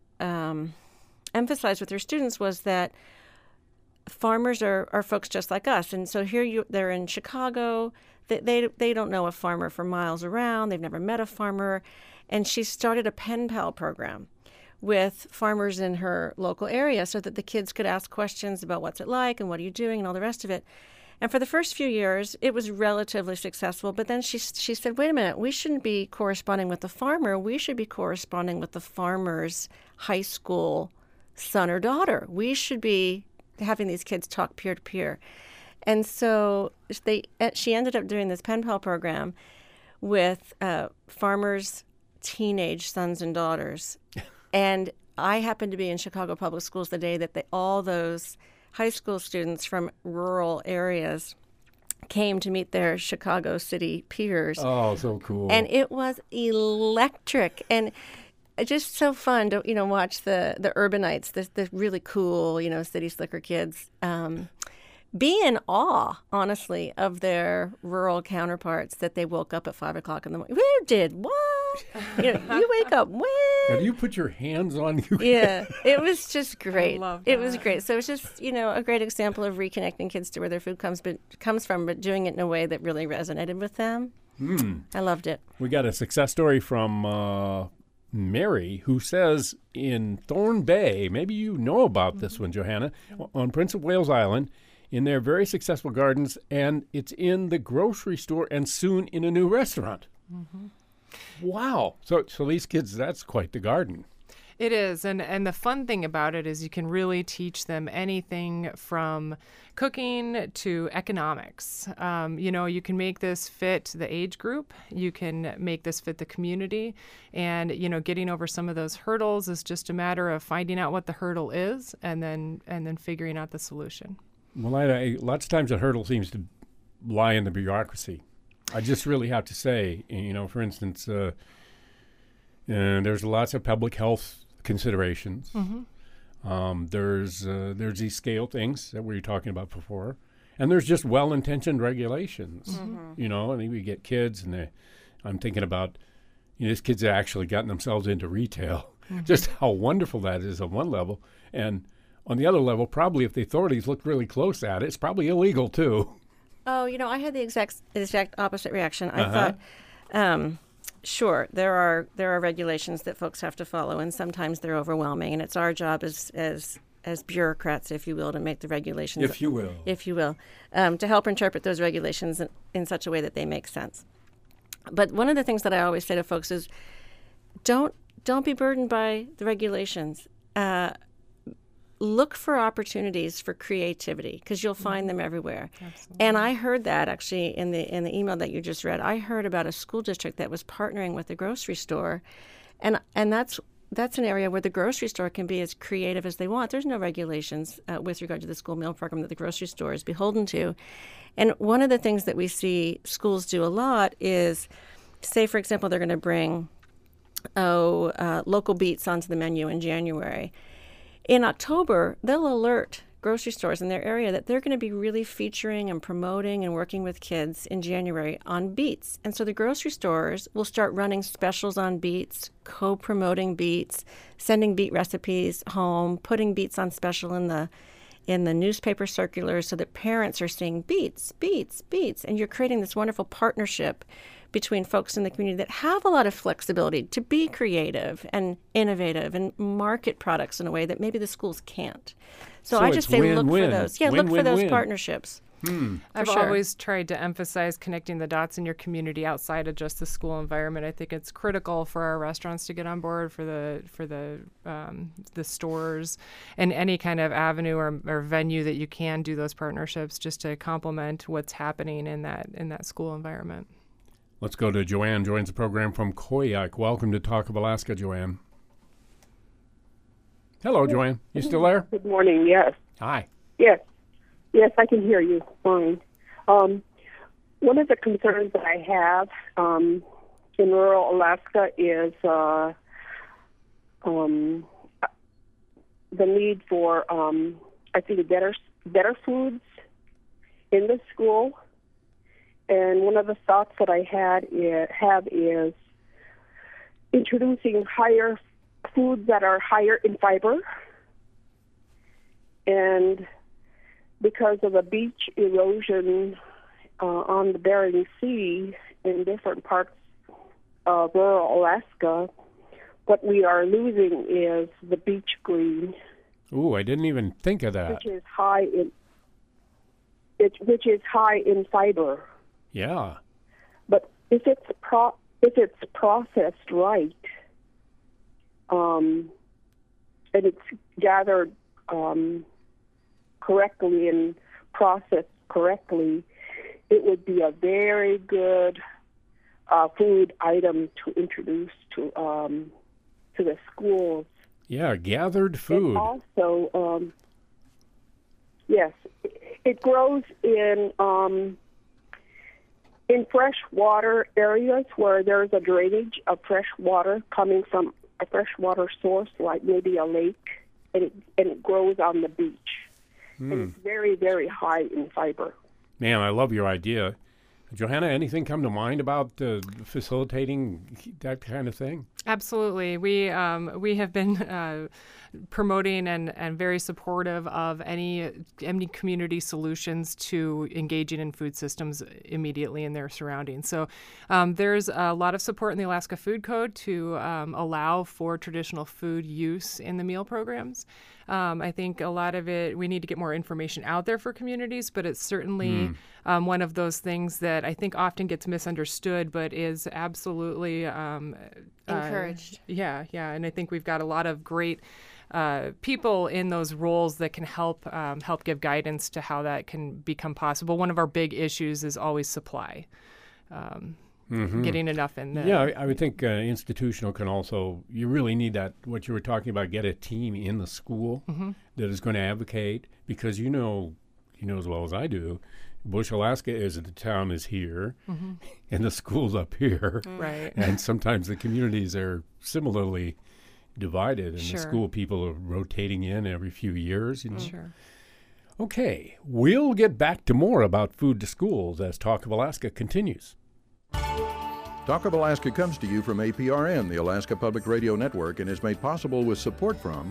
emphasize with her students was that farmers are folks just like us. And so they're in Chicago. They don't know a farmer for miles around. They've never met a farmer. And she started a pen pal program with farmers in her local area so that the kids could ask questions about what's it like and what are you doing and all the rest of it. And for the first few years, it was relatively successful. But then she said, wait a minute, we shouldn't be corresponding with the farmer. We should be corresponding with the farmer's high school son or daughter. We should be having these kids talk peer to peer. And so she ended up doing this pen pal program with farmers' teenage sons and daughters. And I happened to be in Chicago Public Schools the day that all those high school students from rural areas came to meet their Chicago City peers. Oh, so cool. And it was electric and just so fun to, watch the urbanites, the really cool, city slicker kids, be in awe, honestly, of their rural counterparts that they woke up at 5 o'clock in the morning. Who did what? You wake up when? And you put your hands on you. Yeah, it was just great. I love that. It was great. So it's just, a great example of reconnecting kids to where their food comes from, but doing it in a way that really resonated with them. I loved it. We got a success story from Mary, who says in Thorn Bay, maybe you know about this one, Johanna, on Prince of Wales Island, in their very successful gardens, and it's in the grocery store and soon in a new restaurant. Mm-hmm. Wow. So these kids, that's quite the garden. It is. And the fun thing about it is you can really teach them anything from cooking to economics. You can make this fit the age group. You can make this fit the community. And, getting over some of those hurdles is just a matter of finding out what the hurdle is and then figuring out the solution. Well, lots of times the hurdle seems to lie in the bureaucracy. I just really have to say, for instance, there's lots of public health considerations. Mm-hmm. There's these scale things that we were talking about before, and there's just well-intentioned regulations. Mm-hmm. And we get kids, and I'm thinking about, these kids have actually gotten themselves into retail. Mm-hmm. Just how wonderful that is on one level, and on the other level, probably if the authorities look really close at it, it's probably illegal too. Oh, I had the exact opposite reaction. I thought, sure, there are regulations that folks have to follow, and sometimes they're overwhelming, and it's our job as bureaucrats, if you will, to make the regulations, if you will, to help interpret those regulations in such a way that they make sense. But one of the things that I always say to folks is, don't be burdened by the regulations. Look for opportunities for creativity, because you'll find them everywhere. Absolutely. And I heard that actually in the email that you just read. I heard about a school district that was partnering with a grocery store, and that's an area where the grocery store can be as creative as they want. There's no regulations with regard to the school meal program that the grocery store is beholden to. And one of the things that we see schools do a lot is, say, for example, they're going to bring local beets onto the menu in January. In October, they'll alert grocery stores in their area that they're going to be really featuring and promoting and working with kids in January on beets. And so the grocery stores will start running specials on beets, co-promoting beets, sending beet recipes home, putting beets on special in the newspaper circulars so that parents are seeing beets, and you're creating this wonderful partnership between folks in the community that have a lot of flexibility to be creative and innovative and market products in a way that maybe the schools can't. So I just say look for those. Yeah, look for those partnerships. I've always tried to emphasize connecting the dots in your community outside of just the school environment. I think it's critical for our restaurants to get on board, for the stores, and any kind of avenue or venue that you can do those partnerships just to complement what's happening in that school environment. Let's go to Joanne, joins the program from Koyuk. Welcome to Talk of Alaska, Joanne. Hello, Joanne. You still there? Good morning, yes. Hi. Yes, I can hear you fine. One of the concerns that I have in rural Alaska is the need for, I think, better foods in the school. And one of the thoughts that I have is introducing higher foods that are higher in fiber. And because of the beach erosion on the Bering Sea in different parts of rural Alaska, what we are losing is the beach green. Ooh, I didn't even think of that. Which is high in fiber. Yeah. But if it's processed right, and it's gathered correctly and processed correctly, it would be a very good food item to introduce to the schools. Yeah, gathered food. And also, yes, it grows in freshwater areas where there's a drainage of fresh water coming from a freshwater source, like maybe a lake, and it grows on the beach. And it's very, very high in fiber. Man, I love your idea. Johanna, anything come to mind about facilitating that kind of thing? Absolutely. We have been promoting and very supportive of any community solutions to engaging in food systems immediately in their surroundings. So there's a lot of support in the Alaska Food Code to allow for traditional food use in the meal programs. I think a lot of it, we need to get more information out there for communities, but it's certainly one of those things that I think often gets misunderstood, but is absolutely encouraged. Yeah. And I think we've got a lot of great people in those roles that can help give guidance to how that can become possible. One of our big issues is always supply. Getting enough in there. Yeah, I would think institutional can also, you really need that, what you were talking about, get a team in the school that is going to advocate, because you know as well as I do, Bush, Alaska the town is here, and the school's up here. Right. And sometimes the communities are similarly divided, and the school people are rotating in every few years. Sure. Okay, we'll get back to more about food to schools as Talk of Alaska continues. Talk of Alaska comes to you from APRN, the Alaska Public Radio Network, and is made possible with support from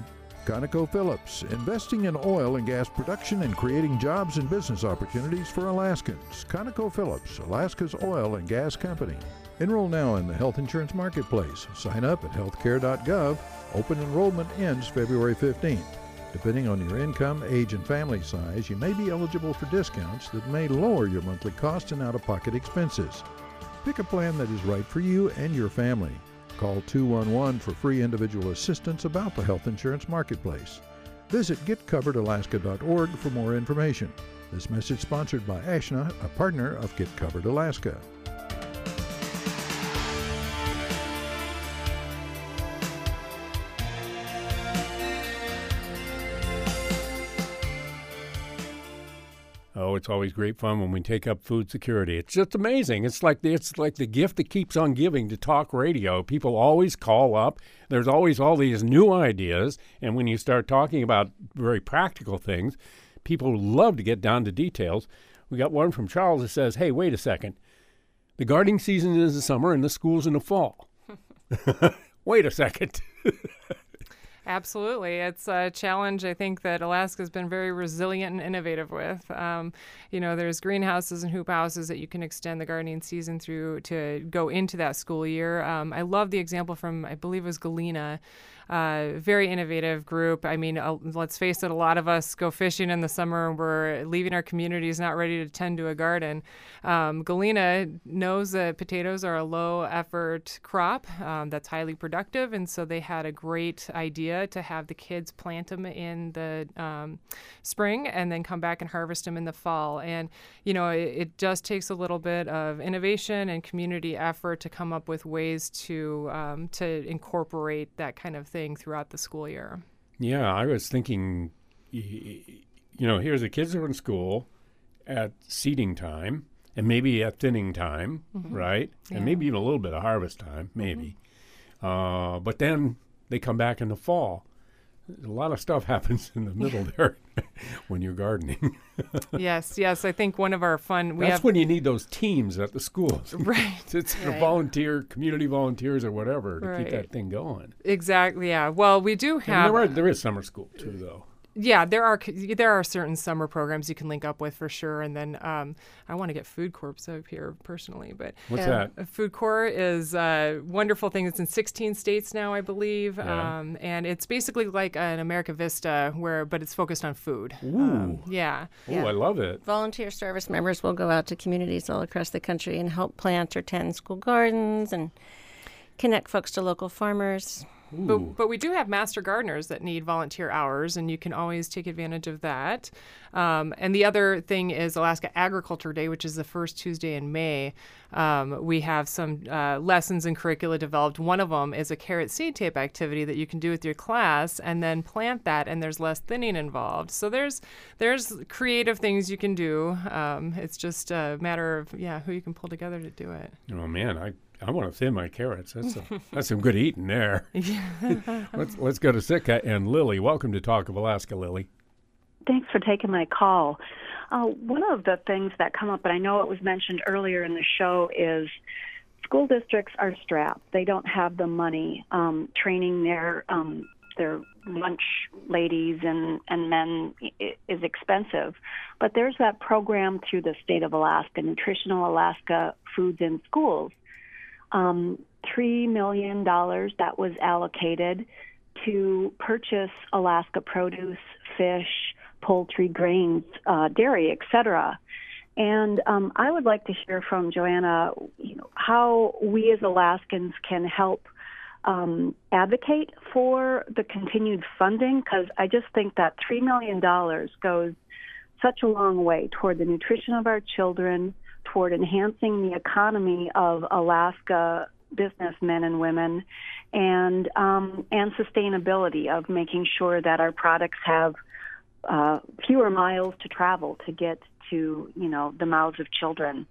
ConocoPhillips, investing in oil and gas production and creating jobs and business opportunities for Alaskans. ConocoPhillips, Alaska's oil and gas company. Enroll now in the health insurance marketplace. Sign up at healthcare.gov. Open enrollment ends February 15th. Depending on your income, age, and family size, you may be eligible for discounts that may lower your monthly costs and out-of-pocket expenses. Pick a plan that is right for you and your family. Call 211 for free individual assistance about the health insurance marketplace. Visit getcoveredalaska.org for more information. This message sponsored by Ashna, a partner of Get Covered Alaska. Oh, it's always great fun when we take up food security. It's just amazing. It's like the gift that keeps on giving to talk radio. People always call up. There's always all these new ideas. And when you start talking about very practical things, people love to get down to details. We got one from Charles that says, hey, wait a second. The gardening season is the summer and the school's in the fall. Wait a second. Absolutely. It's a challenge, I think, that Alaska's been very resilient and innovative with. There's greenhouses and hoop houses that you can extend the gardening season through to go into that school year. I love the example from, I believe it was Galena. Very innovative group. I mean, let's face it, a lot of us go fishing in the summer and we're leaving our communities not ready to tend to a garden. Galena knows that potatoes are a low effort crop that's highly productive, and so they had a great idea to have the kids plant them in the spring and then come back and harvest them in the fall. And, it just takes a little bit of innovation and community effort to come up with ways to incorporate that kind of thing throughout the school year. Yeah, I was thinking, here's the kids are in school at seeding time and maybe at thinning time, right? Yeah. And maybe even a little bit of harvest time, maybe. But then they come back in the fall. A lot of stuff happens in the middle there when you're gardening. Yes. I think one of our fun... That's when you need those teams at the schools. Right. It's community volunteers or whatever to keep that thing going. Exactly, yeah. Well, we do have... There is summer school, too, though. Yeah, there are certain summer programs you can link up with for sure. And then I want to get Food Corps up here personally. But what's that? Food Corps is a wonderful thing. It's in 16 states now, I believe. Yeah. And it's basically like an America Vista, but it's focused on food. Ooh. Yeah. Ooh, I love it. Volunteer service members will go out to communities all across the country and help plant or tend school gardens and connect folks to local farmers. But we do have master gardeners that need volunteer hours, and you can always take advantage of that. And the other thing is Alaska Agriculture Day, which is the first Tuesday in May. We have some lessons and curricula developed. One of them is a carrot seed tape activity that you can do with your class and then plant that, and there's less thinning involved. So there's creative things you can do. It's just a matter of who you can pull together to do it. Oh, man, I want to thin my carrots. That's some good eating there. Let's go to Sitka and Lily. Welcome to Talk of Alaska, Lily. Thanks for taking my call. One of the things that come up, and I know it was mentioned earlier in the show, is school districts are strapped. They don't have the money. Training their lunch ladies and men is expensive. But there's that program through the state of Alaska, Nutritional Alaska Foods in Schools. $3 million that was allocated to purchase Alaska produce, fish, poultry, grains, dairy, etc. And I would like to hear from Joanna, how we as Alaskans can help advocate for the continued funding, because I just think that $3 million goes such a long way toward the nutrition of our children, toward enhancing the economy of Alaska businessmen and women, and sustainability of making sure that our products have fewer miles to travel to get to the mouths of children.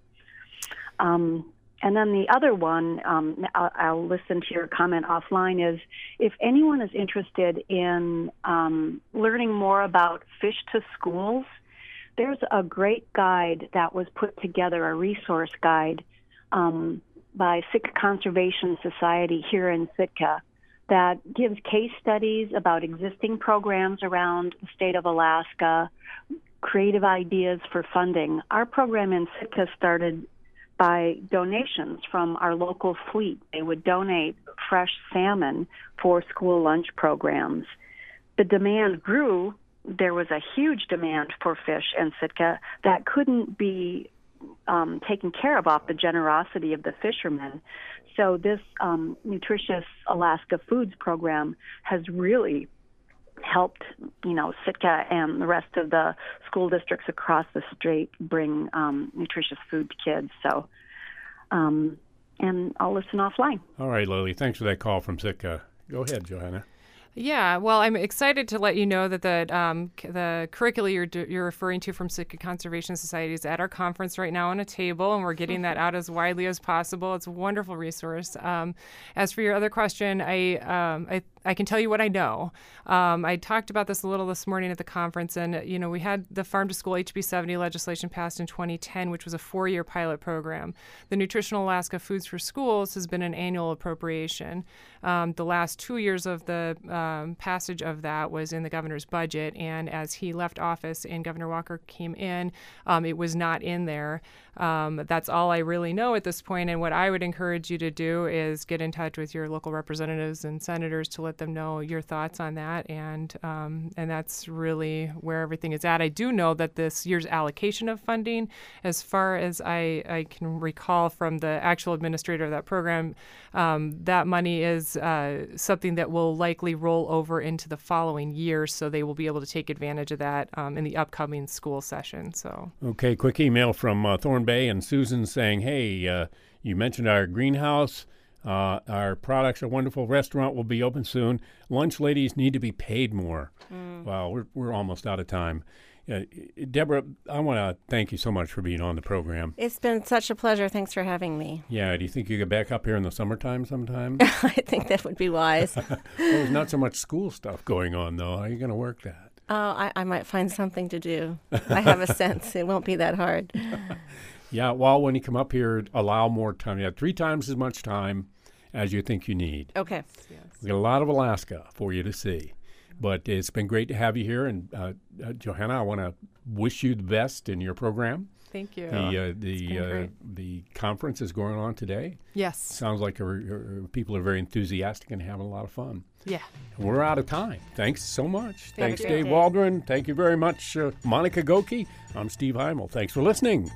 And then the other one, I'll listen to your comment offline, is if anyone is interested in learning more about Fish to Schools, there's a great guide that was put together, a resource guide by Sitka Conservation Society here in Sitka, that gives case studies about existing programs around the state of Alaska, creative ideas for funding. Our program in Sitka started by donations from our local fleet. They would donate fresh salmon for school lunch programs. The demand grew. There was a huge demand for fish in Sitka that couldn't be taken care of off the generosity of the fishermen. So this Nutritious Alaska Foods program has really helped, Sitka and the rest of the school districts across the state bring nutritious food to kids. So, and I'll listen offline. All right, Lily. Thanks for that call from Sitka. Go ahead, Johanna. Yeah, well, I'm excited to let you know that the curricula you're referring to from Sitka Conservation Society is at our conference right now on a table, and we're getting that out as widely as possible. It's a wonderful resource. As for your other question, I can tell you what I know. I talked about this a little this morning at the conference, and we had the Farm to School HB 70 legislation passed in 2010, which was a 4-year pilot program. The Nutritional Alaska Foods for Schools has been an annual appropriation. The last 2 years of the passage of that was in the governor's budget, and as he left office and Governor Walker came in, it was not in there. That's all I really know at this point, and what I would encourage you to do is get in touch with your local representatives and senators to let them know your thoughts on that, and that's really where everything is at. I do know that this year's allocation of funding, as far as I can recall from the actual administrator of that program, that money is something that will likely roll over into the following year, so they will be able to take advantage of that in the upcoming school session. So, okay, quick email from Thorn Bay and Susan saying, hey, you mentioned our greenhouse. Our products, a wonderful restaurant will be open soon. Lunch ladies need to be paid more. Wow, we're almost out of time. Deborah, I want to thank you so much for being on the program. It's been such a pleasure. Thanks for having me. Yeah, do you think you get back up here in the summertime sometime? I think that would be wise. Well, there's not so much school stuff going on, though. How are you going to work that? Oh, I might find something to do. I have a sense it won't be that hard. Yeah, well, when you come up here, allow more time. You have 3 times as much time as you think you need. Okay. Yes. We got a lot of Alaska for you to see. But it's been great to have you here. And Johanna, I want to wish you the best in your program. Thank you. The conference is going on today. Yes. Sounds like people are very enthusiastic and having a lot of fun. Yeah. We're out of time. Thanks so much. Thanks, you. Dave Waldron. Thank you very much, Monica Goki. I'm Steve Heimel. Thanks for listening.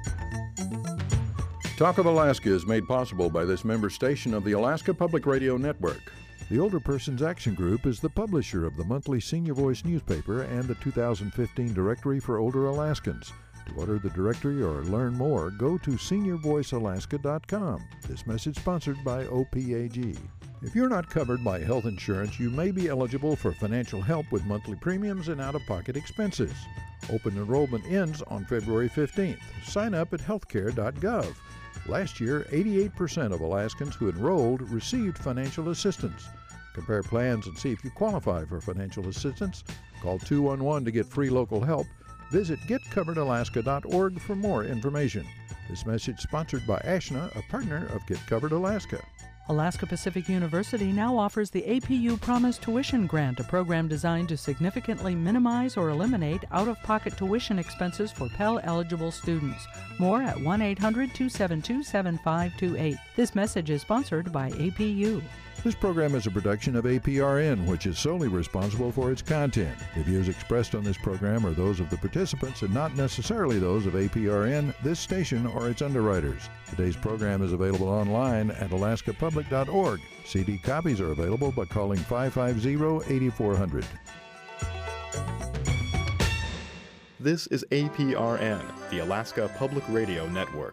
Talk of Alaska is made possible by this member station of the Alaska Public Radio Network. The Older Persons Action Group is the publisher of the monthly Senior Voice newspaper and the 2015 Directory for Older Alaskans. To order the directory or learn more, go to seniorvoicealaska.com. This message sponsored by OPAG. If you're not covered by health insurance, you may be eligible for financial help with monthly premiums and out-of-pocket expenses. Open enrollment ends on February 15th. Sign up at healthcare.gov. Last year, 88% of Alaskans who enrolled received financial assistance. Compare plans and see if you qualify for financial assistance. Call 211 to get free local help. Visit getcoveredalaska.org for more information. This message sponsored by Ashna, a partner of Get Covered Alaska. Alaska Pacific University now offers the APU Promise Tuition Grant, a program designed to significantly minimize or eliminate out-of-pocket tuition expenses for Pell-eligible students. More at 1-800-272-7528. This message is sponsored by APU. This program is a production of APRN, which is solely responsible for its content. The views expressed on this program are those of the participants and not necessarily those of APRN, this station, or its underwriters. Today's program is available online at alaskapublic.org. CD copies are available by calling 550-8400. This is APRN, the Alaska Public Radio Network.